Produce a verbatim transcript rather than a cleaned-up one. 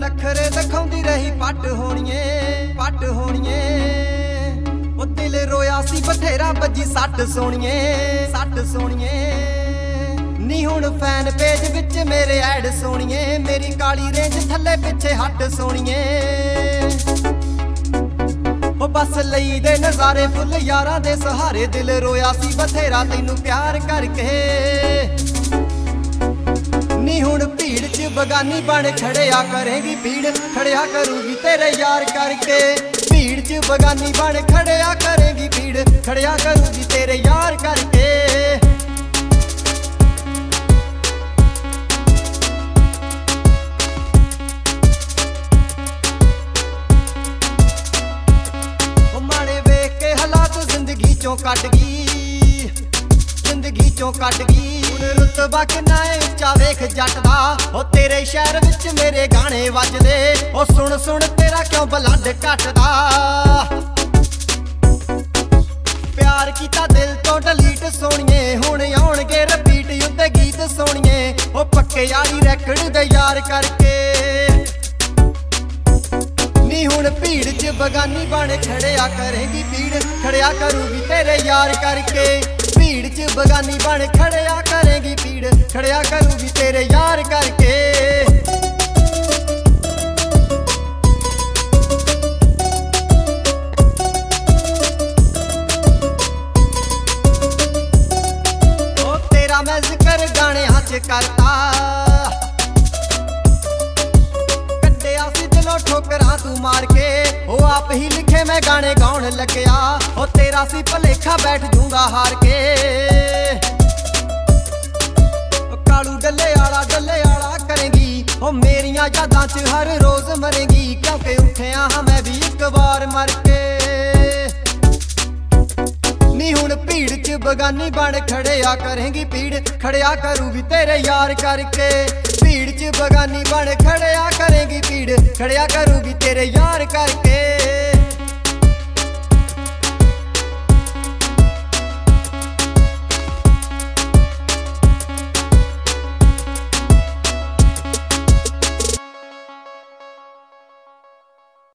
नखरे दिखाउंदी रही पट होणीए पट होणीए ओ दिल रोया सी बथेरा बजी सट सोणीए सट सोणीए नी हुण फैन पेज विच मेरे ऐड सोणीए मेरी काली रेंज थल्ले पिछे हट सोणीए ओ बस लई दे नज़ारे फुल यारां दे सहारे दिल रोया सी बथेरा तैनू प्यार करके नी हुण भीड़ च बगानी बन खड़िया करेगी भीड़ खड़िया करूगी तेरे यार करके भीड़ च बगानी बन खड़िया करेगी भीड़ खड़िया करूगी तेरे यार करके माड़े वेख के हालात जिंदगी चों कट गई जिंदगी चों कट गई रुतबा किन्ना है उच्चा वेख जट दा ओ तेरे शहर विच मेरे गाने वजदे ओ सुन सुन तेरा क्यों ब्लड घटदा प्यार कीता दिल तो डिलीट सोणीए हुण आउणगे रिपीट युद्ध गीत सोणीए ओ पक्के यारी रैकड़ दे यार करके नी हुण भीड़ च बगानी बन खड़िया करेगी भीड़ खड़िया करूगी तेरे यार करके भीड़ च बगानी बन खड़िया करेगी भीड़ खड़िया करूगी तेरे यार करके ओ तेरा मैं जिक्र गाने च करता कड्डिया सी दिलों ठोकरां तू मार के ओ आप ही लिखे मैं गाने गाउण लग्या ओ तेरा सी भलेखा बैठ जूंगा हार के कालू डले आला डले आला करेगी ओ मेरियां यादां च हर रोज मरेगी क्योंकि उठिया हाँ मैं भी एक बार मर के नी हुण भीड़ च बगानी बन खड़िया करेगी भीड़ खड़िया करूगी तेरे यार करके भीड़ च बगानी बन खड़िया करेगी भीड़ खड़िया करूगी तेरे यार करके।